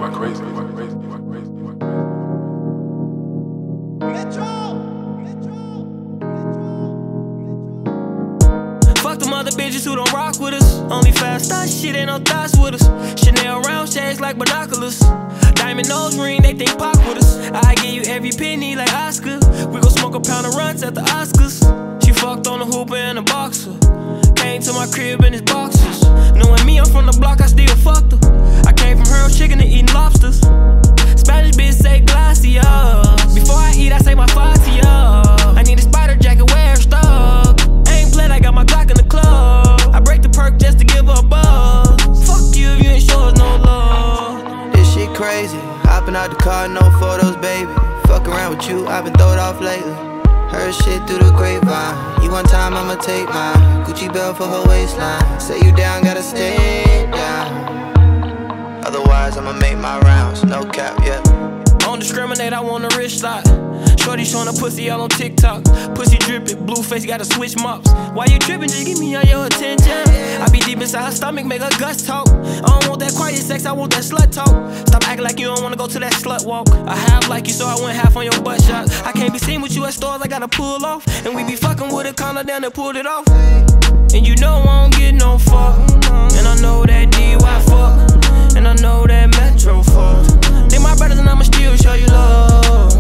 Fuck them other bitches who don't rock with us. Only fast thoughts, shit ain't no thoughts with us. Chanel round shades like binoculars. Diamond nose ring, they think pop with us. I give you every penny like Oscar. We gon' smoke a pound of runs at the Oscars. She fucked on a hooper and a boxer. Came to my crib in his boxers. Knowing me, I'm from the block, I still fucked her. I came from her chicken to eating lobsters. Spanish bitch say glacier. Before I eat, I say my facia. I need a spider jacket, wear stuck. Ain't played, I got my Glock in the club. I break the perk just to give her a buzz. Fuck you if you ain't show us no love. This shit crazy, hopping out the car, no photos, baby. Fuck around with you, I've been throwed off lately. Heard shit through the grapevine. You one time, I'ma take mine. Gucci belt for her waistline. Say you down, gotta stay down. Otherwise, I'ma make my rounds, no cap, yeah. Don't discriminate, I want a rich slot. Shorty showing her pussy all on TikTok. Pussy drippin', blue face, gotta switch mops. Why you trippin'? Just give me all your attention. I be deep inside her stomach, make her guts talk. I don't want that quiet sex, I want that slut talk. Stop acting like you don't wanna go to that slut walk. I have like you, so I went half on your butt shot. I can't be seen with you at stores, I gotta pull off. And we be fucking with a collar down and pulled it off. And you know I don't get no fuck. And I know that DY fuck. And I know that Metro fuck. They my brothers and I'ma still show you love.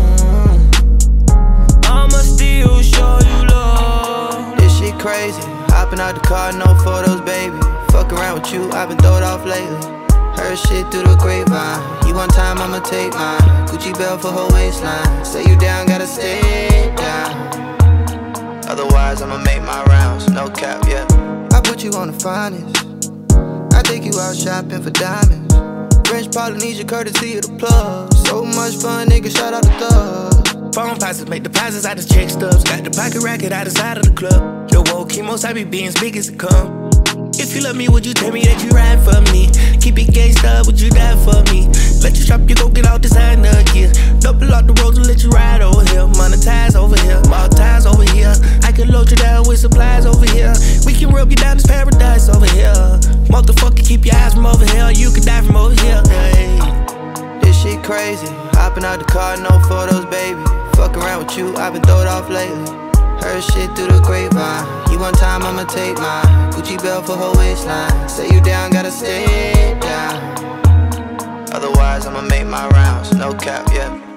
I'ma still show you love. This shit crazy, hopping out the car, no photos, baby. Fuck around with you, I've been throwed off lately. Heard shit through the grapevine. You one time, I'ma take mine. Gucci belt for her waistline. Say you down, gotta stay down. Otherwise, I'ma make my rounds, no cap, yeah. I put you on the finest. I take you out shopping for diamonds. French Polynesia, courtesy of the plug. So much fun, nigga, shout out the thug. Phone passes, make deposits out of check stubs. Got the pocket racket out the side of the club. Yo, woke chemos, I be being big as it come. If you love me, would you tell me that you ride for me? Keep it gangsta, would you die for me? Let you shop, you go get all designer gear. Double out the roads and let you ride over here. Monetize over here, all ties over here. I can load you down with supplies over here. We can rub you down this paradise over here. Motherfucker, keep your eyes from over here. You can die from over here. Hey. This shit crazy, hopping out the car, no photos, baby. Fuck around with you, I've been throwed off lately. Heard shit through the grapevine. You one time, I'ma take mine. Gucci belt for her waistline. Say you down, gotta stay down. Otherwise, I'ma make my rounds, no cap, yeah.